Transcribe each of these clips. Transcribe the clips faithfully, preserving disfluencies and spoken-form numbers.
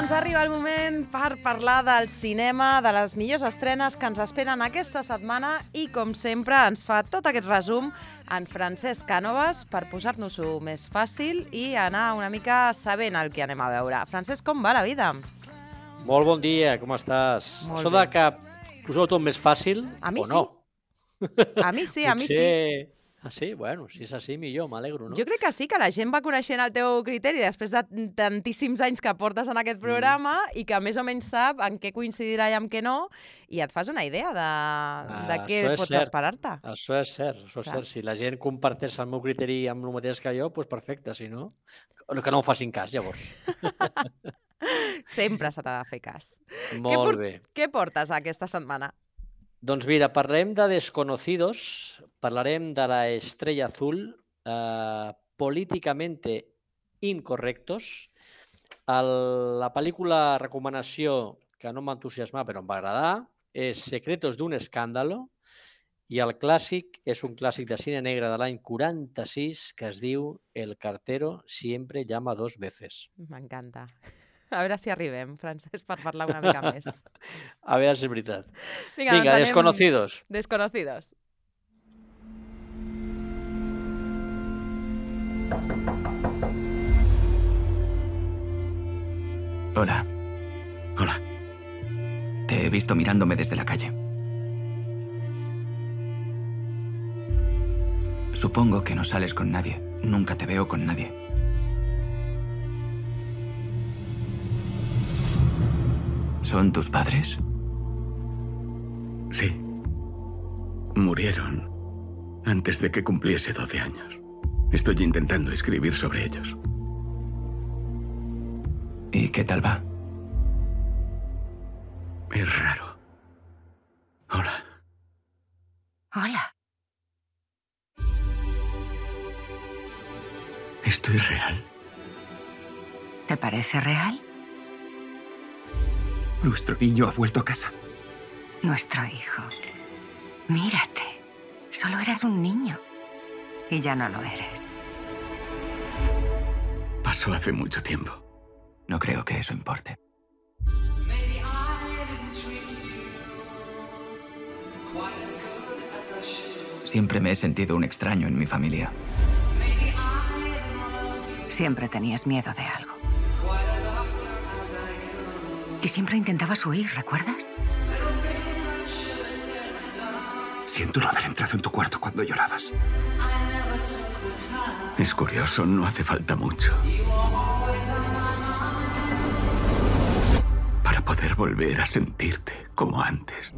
doncs arriba el moment per parlar del cinema, de les millors estrenes que ens esperen aquesta setmana i, com sempre, ens fa tot aquest resum en Francesc Cànovas per posar-nos-ho més fàcil i anar una mica sabent el que anem a veure. Francesc, com va la vida? Molt bon dia, com estàs? Molt Això bé. de que poseu tot més fàcil, A mi o no? A mi sí, a mi sí. Potser... Ah, sí? Bueno, si és així, millor, m'alegro, no? Jo crec que sí, que la gent va coneixent el teu criteri després de tantíssims anys que portes en aquest programa i que més o menys sap en què coincidirà i en què no, i et fas una idea de, de què Això és pots cert. esperar-te. Això és cert, això és Clar. cert. Si la gent comparteix el meu criteri amb el mateix que jo, doncs perfecte, si no, que no em facin cas, llavors. Sempre se t'ha de fer cas. Què Molt por- bé. Què portes aquesta setmana? Doncs mira, parlarem de Desconocidos, parlarem de la Estrella Azul, eh, Políticamente Incorrectos, el, la pel·lícula recomanació que no m'entusiasma però em va agradar és Secretos d'un escándalo i el clàssic és un clàssic de cine negre de l'any quaranta-sis que es diu El cartero siempre llama dos veces. M'encanta. A veure si arribem, Francesc, per parlar una mica més. A veure si és veritat. Vinga, Vinga, doncs anem- Desconocidos. Desconocidos. Hola. Hola. Te he visto mirándome desde la calle. Supongo que no sales con nadie. Nunca te veo con nadie. ¿Son tus padres? Sí. Murieron antes de que cumpliese doce años. Estoy intentando escribir sobre ellos. ¿Y qué tal va? Es raro. Hola. Hola. ¿Esto es real? ¿Te parece real? Nuestro niño ha vuelto a casa. Nuestro hijo. Mírate. Solo eras un niño. Y ya no lo eres. Pasó hace mucho tiempo. No creo que eso importe. Siempre me he sentido un extraño en mi familia. Siempre tenías miedo de algo. Y siempre intentabas huir, ¿recuerdas? Siento no haber entrado en tu cuarto cuando llorabas. Es curioso, no hace falta mucho para poder volver a sentirte como antes.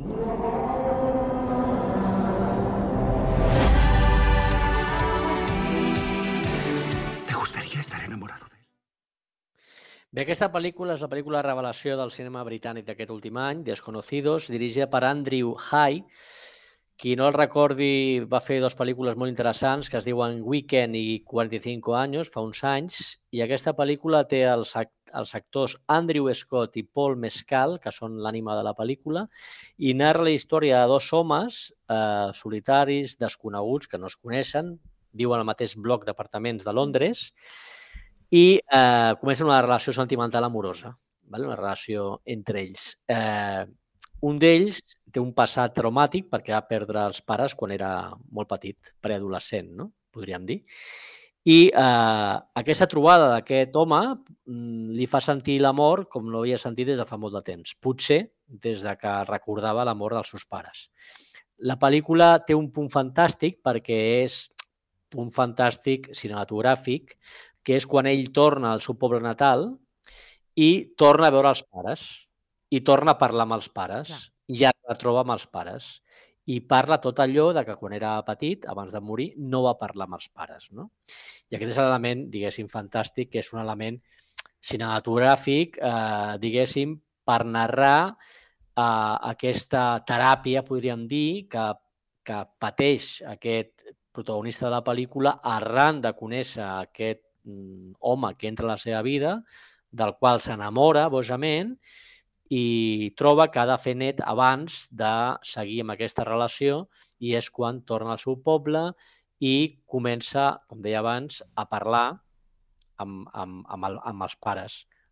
¿Te gustaría estar enamorado de él? Bé, aquesta pel·lícula és la pel·lícula revelació del cinema britànic d'aquest últim any, Desconocidos, dirigida per Andrew Haigh. Qui no el recordi va fer dues pel·lícules molt interessants que es diuen Weekend i quaranta-cinc anys, fa uns anys, i aquesta pel·lícula té els, act els actors Andrew Scott i Paul Mescal, que són l'ànima de la pel·lícula, i narra la història de dos homes eh, solitaris, desconeguts, que no es coneixen, viuen al mateix bloc d'apartaments de Londres, i eh, comencen una relació sentimental amorosa, vale? Una relació entre ells. Eh, un d'ells té un passat traumàtic perquè va perdre els pares quan era molt petit, preadolescent, no? Podríem dir. I eh, aquesta trobada d'aquest home mm, li fa sentir l'amor com no havia sentit des de fa molt de temps. Potser des de que recordava l'amor dels seus pares. La pel·lícula té un punt fantàstic perquè és un fantàstic cinematogràfic, que és quan ell torna al seu poble natal i torna a veure els pares i torna a parlar amb els pares. Clar. I ja la troba amb els pares. I parla tot allò de que quan era petit, abans de morir, no va parlar amb els pares. No? I aquest és l'element, diguéssim, fantàstic, que és un element cinematogràfic, eh, diguéssim, per narrar eh, aquesta teràpia, podríem dir, que, que pateix aquest protagonista de la pel·lícula arran de conèixer aquest mm, home que entra a la seva vida, del qual s'enamora bojament i troba que ha de fer net abans de seguir amb aquesta relació i és quan torna al seu poble i comença, com deia abans, a parlar amb, amb, amb, el, amb els pares.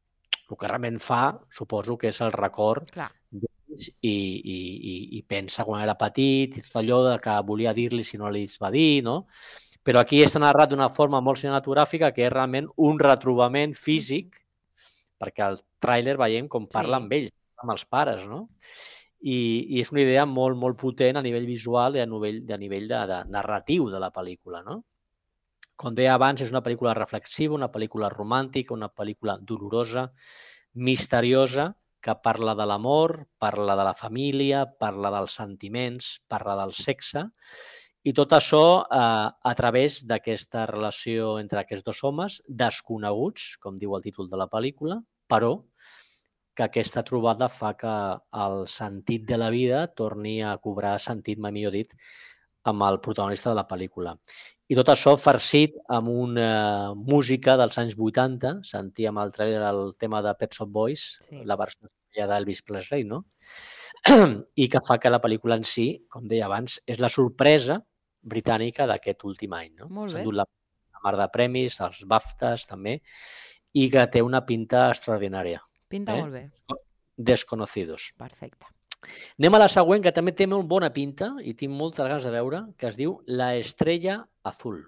El que realment fa, suposo que és el record Clar. d'ells i, i, i, i pensa quan era petit, i tot allò de que volia dir-li si no li va dir, no? Però aquí està narrat d'una forma molt cinematogràfica que és realment un retrobament físic, perquè al tràiler veiem com parla Sí. amb ells, amb els pares, no? I, i és una idea molt, molt potent a nivell visual i a nivell, a nivell de, de narratiu de la pel·lícula, no? Com deia abans, és una pel·lícula reflexiva, una pel·lícula romàntica, una pel·lícula dolorosa, misteriosa, que parla de l'amor, parla de la família, parla dels sentiments, parla del sexe, i tot això eh, a través d'aquesta relació entre aquests dos homes, desconeguts, com diu el títol de la pel·lícula, però que aquesta trobada fa que el sentit de la vida torni a cobrar sentit, mai millor dit, amb el protagonista de la pel·lícula. I tot això farcit amb una música dels anys vuitanta, sentíem al trailer el tema de Pet Shop Boys, Sí. la versió d'Elvis Presley, no? I que fa que la pel·lícula en si, com deia abans, és la sorpresa britànica d'aquest últim any, no? Molt S'ha bé. endut la mar de premis, els BAFTAs també, i que té una pinta extraordinària. Pinta Eh? molt bé. Desconocidos. Perfecte. Anem a la següent, que també té molt bona pinta i tinc moltes ganes de veure, que es diu La estrella azul.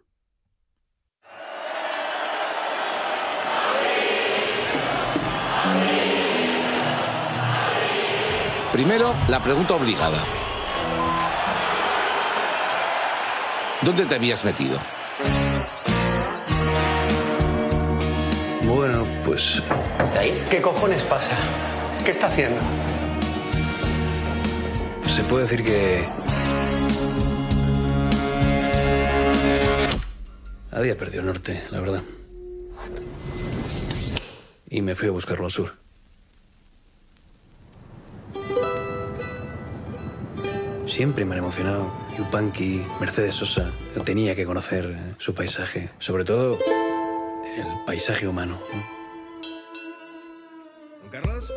Primero, la pregunta obligada. ¿Dónde te habías metido? Bueno, pues... ¿Qué cojones pasa? ¿Qué está haciendo? Se puede decir que... Había perdido el norte, la verdad. Y me fui a buscarlo al sur. Siempre me han emocionado Yupanqui, Mercedes Sosa. Yo tenía que conocer eh, su paisaje. Sobre todo, el paisaje humano, ¿no? ¿Don Carlos?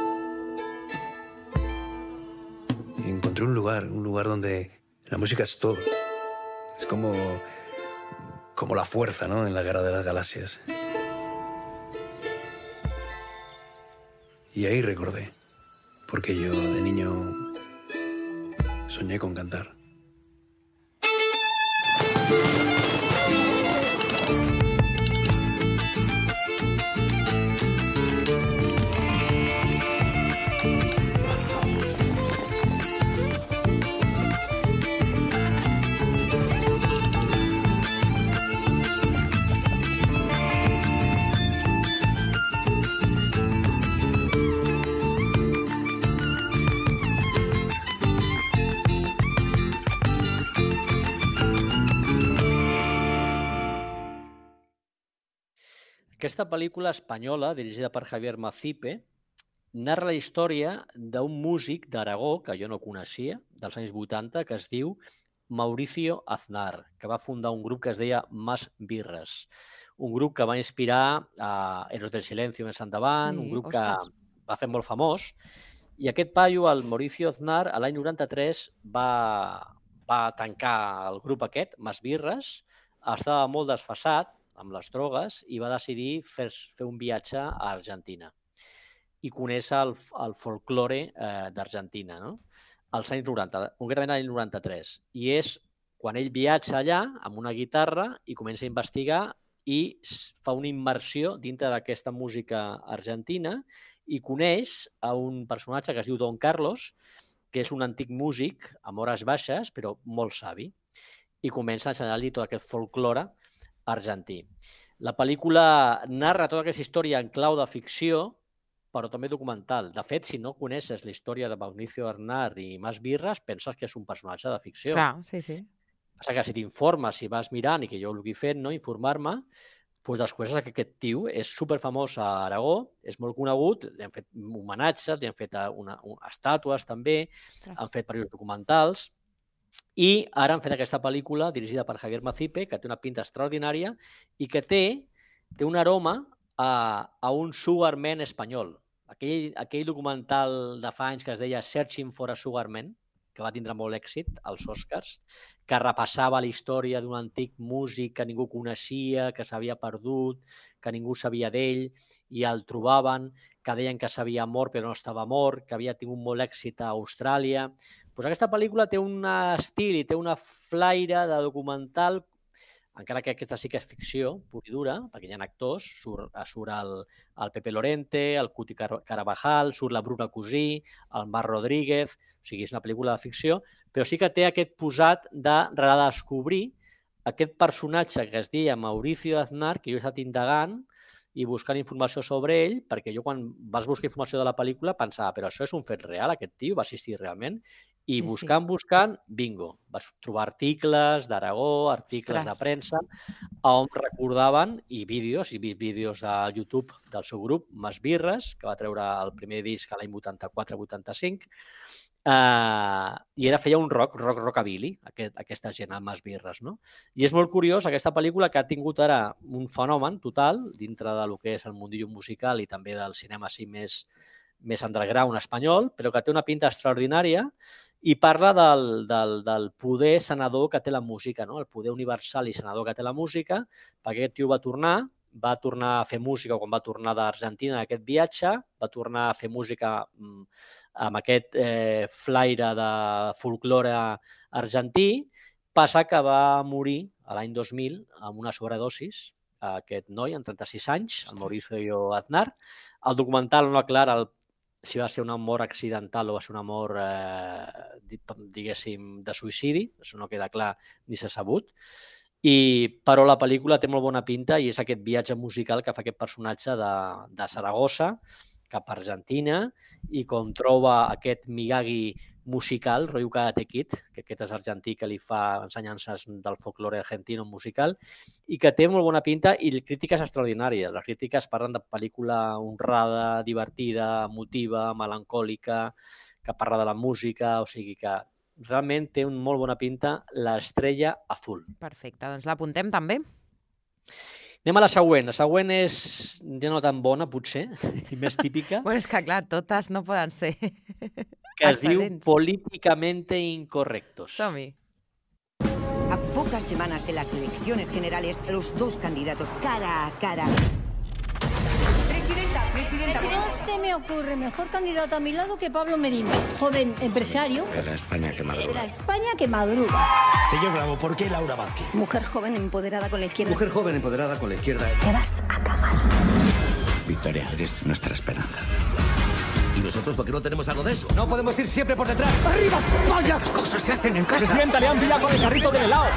Y encontré un lugar, un lugar donde la música es todo. Es como, como la fuerza, ¿no? En la guerra de las galaxias. Y ahí recordé, porque yo de niño soñé con cantar. Aquesta pel·lícula espanyola, dirigida per Javier Macipe, narra la història d'un músic d'Aragó, que jo no coneixia, dels anys vuitanta, que es diu Mauricio Aznar, que va fundar un grup que es deia Más Birres. Un grup que va inspirar a Héroes del Silencio més endavant, Sí, un grup ostres. que va fer molt famós. I aquest paio, el Mauricio Aznar, a l'any noranta-tres va, va tancar el grup aquest, Más Birres, estava molt desfasat amb les drogues i va decidir fer, fer un viatge a Argentina i conèixer el, el folklore eh, d'Argentina, no? Als anys noranta, concretament l'any noranta-tres. I és quan ell viatja allà amb una guitarra i comença a investigar i fa una immersió dintre d'aquesta música argentina i coneix a un personatge que es diu Don Carlos, que és un antic músic amb hores baixes, però molt savi, i comença a ensenyar-li tot aquest folklore argentí. La pel·lícula narra tota aquesta història en clau de ficció, però també documental. De fet, si no coneixes la història de Mauricio Aznar i Más Birres, penses que és un personatge de ficció. Clar, sí, sí. Passa que si t'informes, si vas mirant, i que jo ho he fet, no, informar-me, doncs descobreixes que aquest tio és superfamós a Aragó, és molt conegut, li han fet homenatges, li han fet una, una, estàtues també, Ostres. han fet períodes documentals, i ara han fet aquesta pel·lícula dirigida per Javier Macipe, que té una pinta extraordinària i que té, té un aroma a, a un Sugarman espanyol. Aquell, aquell documental de fa anys que es deia Searching for a Sugarman, que va tindre molt èxit als Oscars, que repassava la història d'un antic músic que ningú coneixia, que s'havia perdut, que ningú sabia d'ell, i el trobaven, que deien que s'havia mort però no estava mort, que havia tingut molt èxit a Austràlia. Pues aquesta pel·lícula té un estil i té una flaire de documental, encara que aquesta sí que és ficció, pura i dura, perquè hi ha actors, surt, surt el, el Pepe Lorente, el Cuti Carabajal, surt la Bruna Cusí, el Marc Rodríguez, o sigui, és una pel·lícula de ficció, però sí que té aquest posat de redescobrir aquest personatge que es deia Mauricio Aznar, que jo he estat indagant i buscant informació sobre ell, perquè jo quan vas buscar informació de la pel·lícula pensava, però això és un fet real, aquest tio va assistir realment? I buscant, buscant, bingo. Vas trobar articles d'Aragó, articles de premsa, on recordaven, i vídeos, i vídeos de YouTube del seu grup, Masbirres, que va treure el primer disc a l'any vuitanta-quatre vuitanta-cinc, eh, i era, feia un rock, rock rockabilly, aquest, aquesta gent, amb Masbirres, no? I és molt curiós, aquesta pel·lícula que ha tingut ara un fenomen total, dintre del que és el mundillo musical i també del cinema així més, més underground espanyol, però que té una pinta extraordinària, i parla del, del, del poder sanador que té la música, no? El poder universal i sanador que té la música, perquè aquest tio va tornar, va tornar a fer música quan va tornar d'Argentina d'aquest viatge, va tornar a fer música amb aquest eh, flaire de folklore argentí, passa que va morir l'any dos mil amb una sobredosis, aquest noi, amb trenta-sis anys, el Mauricio Aznar. El documental no aclara el si va ser una mort accidental o va ser una mort, eh, diguéssim, de suïcidi, això no queda clar ni s'ha sabut, i, però la pel·lícula té molt bona pinta i és aquest viatge musical que fa aquest personatge de, de Saragossa cap a Argentina i com troba aquest Miyagi musical, rotllo Karate Kid, que aquest és argentí que li fa ensenyances del folklore argentino musical i que té molt bona pinta i crítiques extraordinàries. Les crítiques parlen de pel·lícula honrada, divertida, emotiva, melancòlica, que parla de la música, o sigui que realment té una molt bona pinta l'Estrella Azul. Perfecte, doncs l'apuntem també. Anem a la següent. La següent és ja no tan bona, potser, i més típica. Bueno, és que clar, totes no poden ser que es diu Políticamente Incorrectos. Som-hi. A pocas semanas de las elecciones generales, los dos candidatos cara a cara. Presidenta, presidenta. No se me ocurre mejor candidato a mi lado que Pablo Merino, joven empresario. De la España que madruga. De la España que madruga. Señor Bravo, ¿por qué Laura Vázquez? Mujer joven empoderada con la izquierda. Mujer joven empoderada con la izquierda. Te vas a acabar. Victoria, eres nuestra esperanza. ¿Y nosotros por qué no tenemos algo de eso? No podemos ir siempre por detrás. ¡Arriba, España! Las cosas se hacen en casa. Presidenta, le han pillado con el carrito del helado.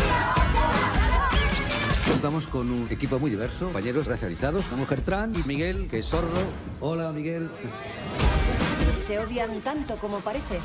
Contamos con un equipo muy diverso, compañeros racializados, una mujer trans y Miguel, que es sordo. Hola, Miguel. Se odian tanto como pareces.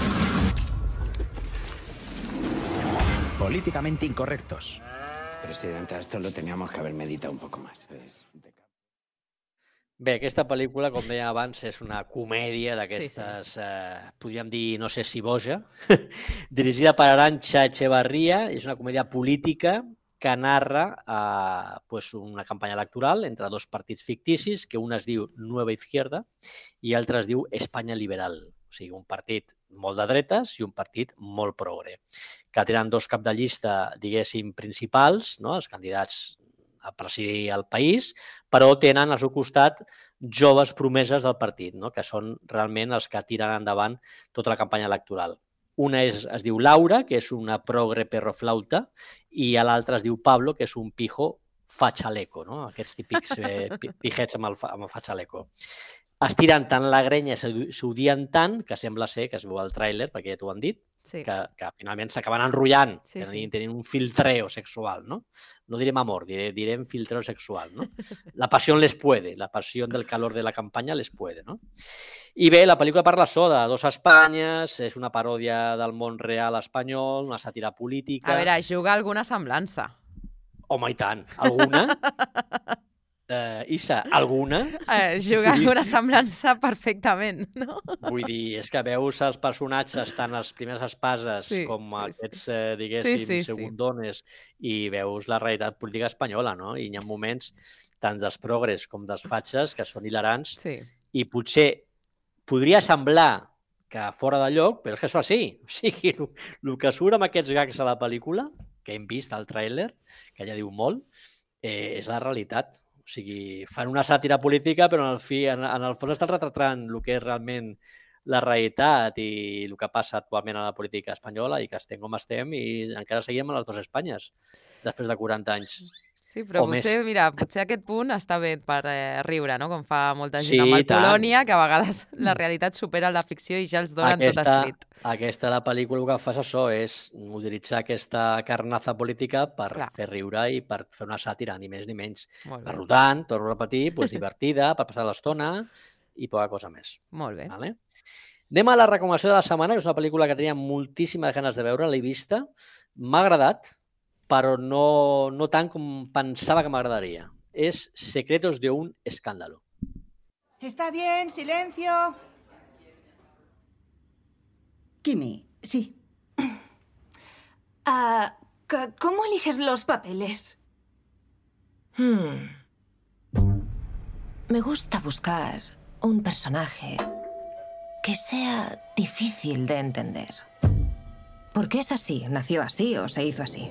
Políticamente incorrectos. Presidenta, esto lo teníamos que haber meditado un poco más. Es... Bé, aquesta pel·lícula, com deia abans, és una comèdia d'aquestes, sí, sí. eh, podríem dir, no sé si boja, dirigida per Arantxa Echevarría, és una comèdia política que narra eh, pues una campanya electoral entre dos partits ficticis, que un es diu Nueva Izquierda i l'altre es diu Espanya Liberal. O sigui, un partit molt de dretes i un partit molt progre, que tenen dos cap de llista, diguéssim, principals, no? Els candidats a presidir el país, però tenen al seu costat joves promeses del partit, no? Que són realment els que tiren endavant tota la campanya electoral. Una és, es diu Laura, que és una progre perroflauta, i l'altra es diu Pablo, que és un pijo fachaleco, no? Aquests típics eh, pijets amb el, amb el fachaleco. Es tiren tant la grenya, s'odien tant, que sembla ser, que es veu al tràiler, perquè ja t'ho han dit, sí. que, que finalment s'acaben enrotllant, sí, tenint, sí. tenint un filtreo sexual, no? No direm amor, diré, direm filtreo sexual, no? La pasión les puede, la pasión del calor de la campanya les puede, no? I bé, la pel·lícula parla això de dos Espanyes, és una paròdia del món real espanyol, una sàtira política... A veure, juga alguna semblança. Home, i tant, alguna... Uh, Isa, alguna? Uh, juga sí. alguna semblança perfectament, no? Vull dir, és que veus els personatges, tant les primeres espases sí, com sí, aquests, sí. Eh, diguéssim, sí, sí, segundones, sí. i veus la realitat política espanyola, no? I hi ha moments tant dels progres com dels fatxes que són hilarants, sí. i potser podria semblar que fora de lloc, però és que això sí. O sigui, el que surt amb aquests gags a la pel·lícula, que hem vist al tràiler, que ja diu molt, eh, és la realitat. O sigui, fan una sàtira política, però en el, fi, en, en el fons estan retratant el que és realment la realitat i el que passa actualment a la política espanyola i que estem com estem i encara seguim a les dues Espanyes, després de quaranta anys. Sí, però o potser, més. mira, potser aquest punt està bé per eh, riure, no? Com fa molta gent Sí, amb el tant. Polònia, que a vegades la realitat supera la ficció i ja els donen Aquesta, tot escrit. aquesta la pel·lícula el que fa és això, és utilitzar aquesta carnaza política per Clar. fer riure i per fer una sàtira, ni més ni menys. Molt bé. Per tant, torno a repetir, doncs, divertida, per passar l'estona i poca cosa més. Molt bé. Vale? Anem a la recomanació de la setmana, que és una pel·lícula que tenia moltíssimes ganes de veure, l'he vista, m'ha agradat, però no, no tant com pensava que m'agradaria. És Secretos de un escándalo. Está bien, silencio. Kimi, sí. Ah, c- ¿Cómo eliges los papeles? Hmm. Me gusta buscar un personaje que sea difícil de entender. ¿Por qué es así? ¿Nació así o se hizo así?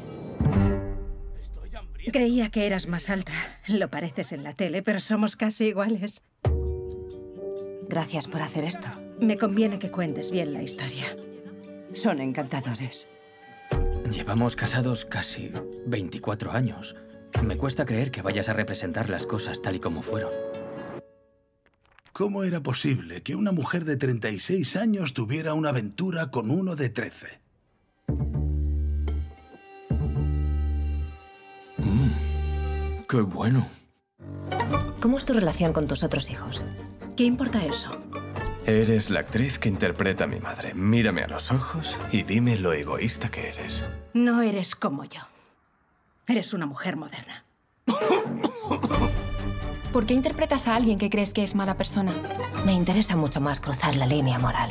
Creía que eras más alta. Lo pareces en la tele, pero somos casi iguales. Gracias por hacer esto. Me conviene que cuentes bien la historia. Son encantadores. Llevamos casados casi veinticuatro años. Me cuesta creer que vayas a representar las cosas tal y como fueron. ¿Cómo era posible que una mujer de treinta y seis años tuviera una aventura con uno de trece? Mm, ¡Qué bueno! ¿Cómo es tu relación con tus otros hijos? ¿Qué importa eso? Eres la actriz que interpreta a mi madre. Mírame a los ojos y dime lo egoísta que eres. No eres como yo. Eres una mujer moderna. ¿Por qué interpretas a alguien que crees que es mala persona? Me interesa mucho más cruzar la línea moral.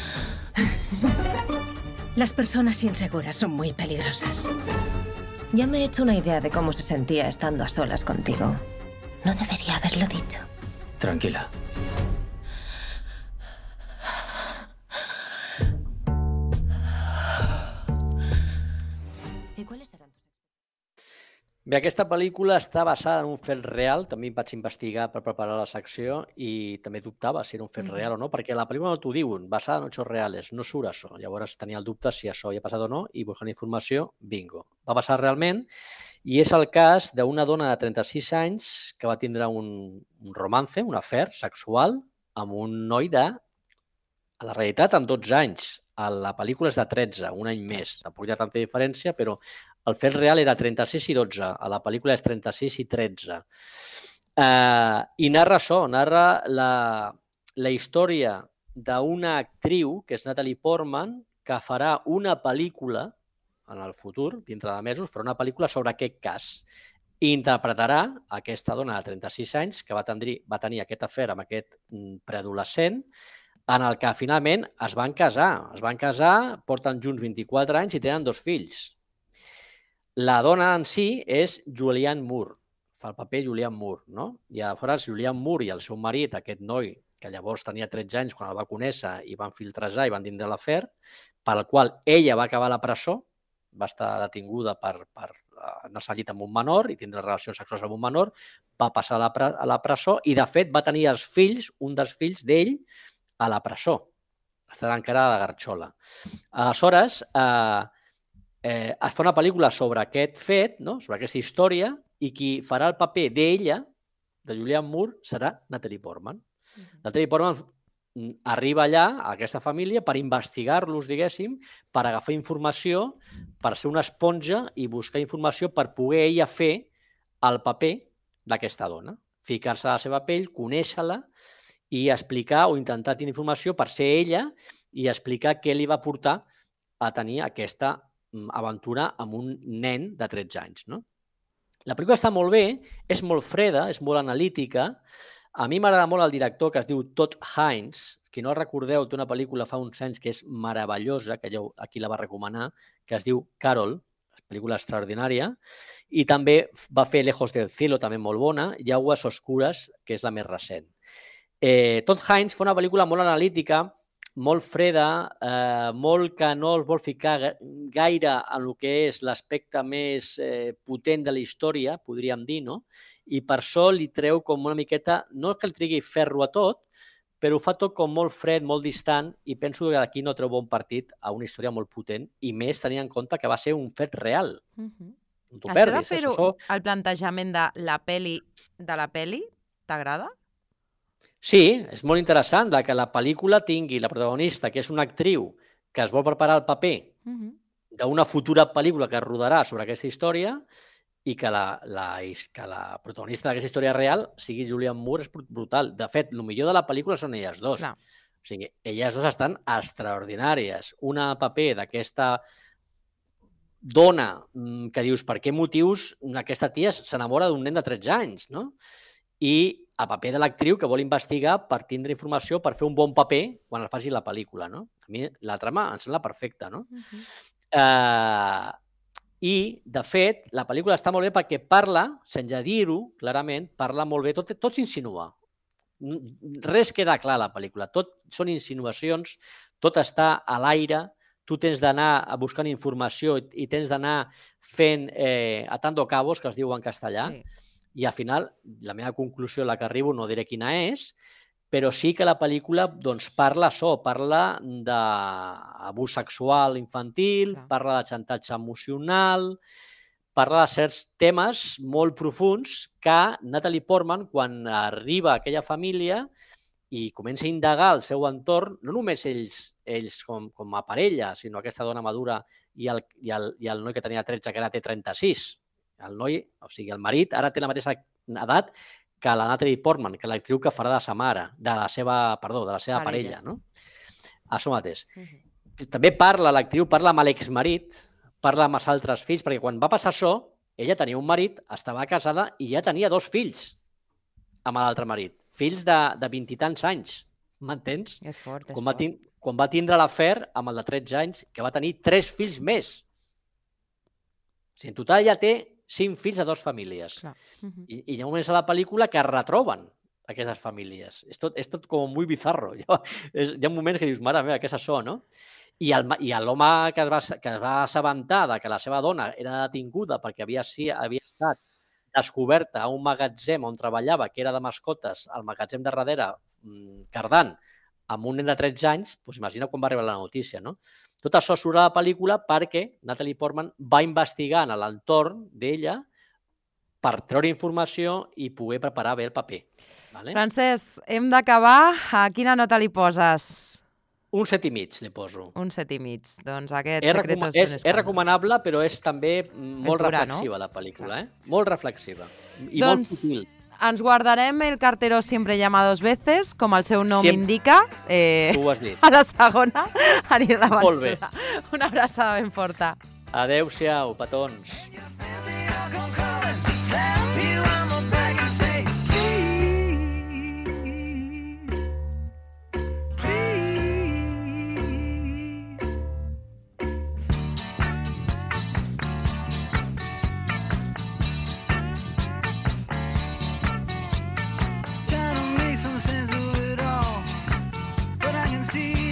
Las personas inseguras son muy peligrosas. Ya me he hecho una idea de cómo se sentía estando a solas contigo. No debería haberlo dicho. Tranquila. Bé, aquesta pel·lícula està basada en un fet real, també em vaig investigar per preparar la secció i també dubtava si era un fet Mhm. real o no, perquè la pel·lícula no t'ho diuen, basada en hechos reales, no surt això. Llavors tenia el dubte si això havia passat o no i buscant informació, bingo. Va passar realment i és el cas d'una dona de trenta-sis anys que va tindre un, un romance, un afer sexual amb un noi de, a la realitat, amb dotze anys. A la pel·lícula és de tretze, un any més. Tampoc hi ha tanta diferència, però el fet real era trenta-sis i dotze. A la pel·lícula és trenta-sis i tretze. Uh, I narra això, narra la, la història d'una actriu, que és Natalie Portman, que farà una pel·lícula en el futur, dintre de mesos, farà una pel·lícula sobre aquest cas. I interpretarà aquesta dona de trenta-sis anys que va tenir, va tenir aquest afer amb aquest preadolescent, en el que finalment es van casar. Es van casar, porten junts vint-i-quatre anys i tenen dos fills. La dona en si és Julianne Moore, fa el paper Julianne Moore, no? I llavors Julianne Moore i el seu marit, aquest noi, que llavors tenia tretze anys quan el va conèixer i van filtrejar i van tindre l'afer, pel qual ella va acabar a la presó, va estar detinguda per, per anar-se al llit amb un menor i tindre relacions sexuals amb un menor, va passar a la, pre a la presó i, de fet, va tenir els fills, un dels fills d'ell, a la presó. Estarà encara a la Garxola. Aleshores, eh, eh, es fa una pel·lícula sobre aquest fet, no? Sobre aquesta història, i qui farà el paper d'ella, de Julianne Moore, serà Natalie Portman. Uh-huh. Natalie Portman arriba allà, a aquesta família, per investigar-los, diguéssim, per agafar informació, per ser una esponja i buscar informació per poder ella fer el paper d'aquesta dona. Ficar-se a la seva pell, conèixer-la, i explicar o intentar tenir informació per ser ella i explicar què li va portar a tenir aquesta aventura amb un nen de tretze anys. No? La pel·lícula està molt bé, és molt freda, és molt analítica. A mi m'agrada molt el director que es diu Todd Haynes. Qui no el recordeu, té una pel·lícula fa uns anys que és meravellosa, que jo aquí la va recomanar, que es diu Carol, pel·lícula extraordinària, i també va fer Lejos del cielo, també molt bona, i Aguas oscuras, que és la més recent. Eh, Todd Haynes fa una pel·lícula molt analítica, molt freda, eh, molt que no es vol ficar gaire en el que és l'aspecte més eh, potent de la història, podríem dir, no? I per això li treu com una miqueta, no que li trigui ferro a tot, però ho fa tot com molt fred, molt distant, i penso que aquí no treu bon partit a una història molt potent, i més tenint en compte que va ser un fet real. Uh-huh. No t'ho Això perdis. de fer-ho, Això... el plantejament de la peli de la peli, t'agrada? Sí, és molt interessant que la pel·lícula tingui la protagonista, que és una actriu que es vol preparar el paper Uh-huh. d'una futura pel·lícula que es rodarà sobre aquesta història, i que la, la, que la protagonista d'aquesta història real sigui Julianne Moore és brutal. De fet, el millor de la pel·lícula són elles dos. Clar. O sigui, elles dos estan extraordinàries. Una paper d'aquesta dona que dius per què motius aquesta tia s'enamora d'un nen de tretze anys, no? I a paper de l'actriu que vol investigar per tindre informació per fer un bon paper quan el faci la pel·lícula, no? A mi la trama em sembla perfecta, no? Uh-huh. Eh... I, de fet, la pel·lícula està molt bé perquè parla, sense dir-ho clarament, parla molt bé, tot, tot s'insinua. Res queda clar a la pel·lícula, tot són insinuacions, tot està a l'aire, tu tens d'anar buscant informació i tens d'anar fent eh, atando cabos, que es diu en castellà, sí. I al final, la meva conclusió a la que arribo, no diré quina és, però sí que la pel·lícula doncs, parla això, parla d'abús sexual infantil, Clar. Parla de xantatge emocional, parla de certs temes molt profuns que Natalie Portman, quan arriba a aquella família i comença a indagar el seu entorn, no només ells, ells com, com a parella, sinó aquesta dona madura i el, i, el, i el noi que tenia tretze, que ara té trenta-sis. El noi, o sigui, el marit, ara té la mateixa edat que la Natalie Portman, que l'actriu que farà de sa mare, de la seva, perdó, de la seva parella, parella no? Això mateix. Uh-huh. També parla, l'actriu parla amb l'exmarit, parla amb els altres fills, perquè quan va passar això, ella tenia un marit, estava casada i ja tenia dos fills amb l'altre marit. Fills de, de vint i tants anys, m'entens? És fort, és quan va fort. tin- quan va tindre l'afer amb el de tretze anys, que va tenir tres fills més. O sigui, en total ja té cinc fills de dues famílies. Uh-huh. I, I hi ha moments a la pel·lícula que es retroben aquestes famílies. És tot, és tot com molt bizarro. Hi ha, és, hi ha moments que dius, mare meva, què és això, no? I l'home que, es va, que es va assabentar de que la seva dona era detinguda perquè havia, havia estat descoberta a un magatzem on treballava, que era de mascotes, al magatzem de darrere, cardant, amb un nen de tretze anys, doncs imagina quan va arribar la notícia, no? Tot això surt a la pel·lícula perquè Natalie Portman va investigar en l'entorn d'ella per treure informació i poder preparar bé el paper. Vale? Francesc, hem d'acabar. A quina nota li poses? Un set i mig li poso. Un set i mig. Doncs aquest És, Secretos recom de és, és recomanable, però és també molt dura, reflexiva, no? La pel·lícula. Eh? Molt reflexiva. I doncs, molt sutil. Ens guardarem El cartero siempre llama dos veces, com el seu nom Siempre. indica. Eh, Tu ho has dit. A la segona anirà la Molt bé. vençuda. Una abraçada ben forta. Adéu-siau, petons. Trying to make some sense of it all, but I can see